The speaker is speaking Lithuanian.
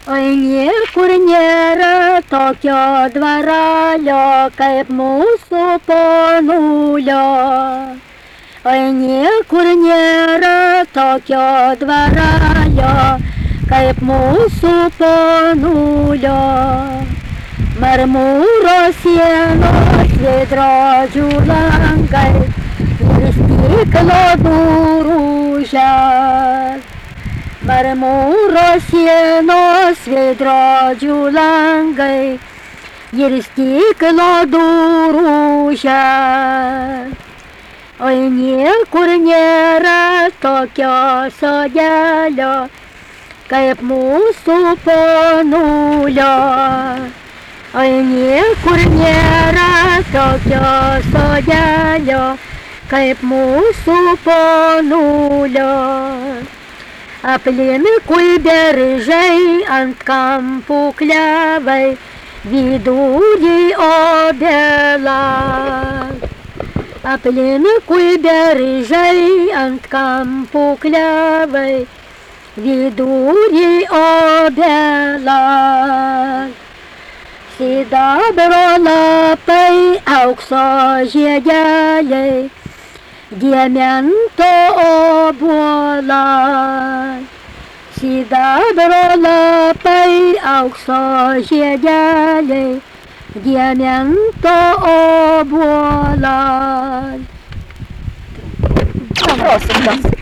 Oi, niekur nėra tokio dvarelio kaip mūsų ponulio. Oi, niekur nėra tokio dvarelio kaip mūsų ponulio. Marmūro sienos, veidrodžių langai ir stiklo durų žemė. Marmūro sienos, veidrodžių langai ir stiklo durų žemė. Oi, niekur nėra tokio sodelio kaip mūsų ponulio. Oi, niekur nėra tokio sodelio kaip mūsų ponulio. Aplinkui beržai, ant kampų klevai, vidury obelas. Aplinkui beržai, ant kampų klevai, vidury obelas. Sidabro lapai, aukso žiedeliai, diamento obuolai. Sidabro lapai, aukso žiedeliai, diamento obuolai. Prosim,